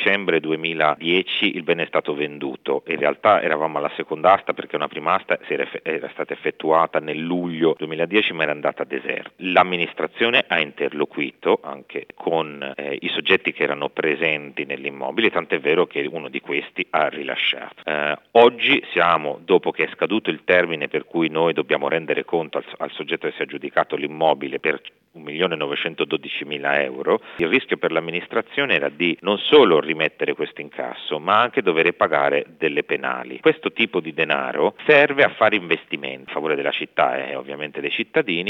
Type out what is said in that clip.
dicembre 2010 il bene è stato venduto. In realtà eravamo alla seconda asta perché una prima asta era stata effettuata nel luglio 2010 ma era andata a deserto. L'amministrazione ha interloquito anche con i soggetti che erano presenti nell'immobile, tant'è vero che uno di questi ha rilasciato. Oggi siamo, dopo che è scaduto il termine per cui noi dobbiamo rendere conto al soggetto che si è aggiudicato l'immobile per 1.912.000 euro, il rischio per l'amministrazione era di non solo rimettere questo incasso, ma anche dover pagare delle penali. Questo tipo di denaro serve a fare investimenti a favore della città e ovviamente dei cittadini,